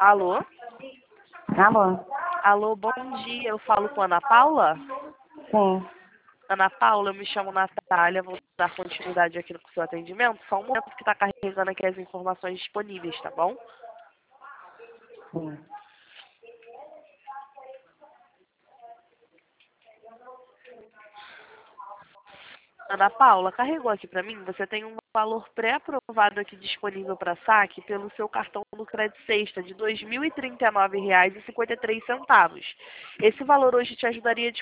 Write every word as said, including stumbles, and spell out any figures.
Alô? Alô? Alô, bom dia. Eu falo com a Ana Paula? Sim. Ana Paula, eu me chamo Natália. Vou dar continuidade aqui no seu atendimento. Só um momento que está carregando aqui as informações disponíveis, tá bom? Sim. Ana Paula, carregou aqui para mim. Você tem um valor pré-aprovado aqui disponível para saque pelo seu cartão do Crédito Sexta de dois mil e trinta e nove reais e cinquenta e três centavos. Esse valor hoje te ajudaria a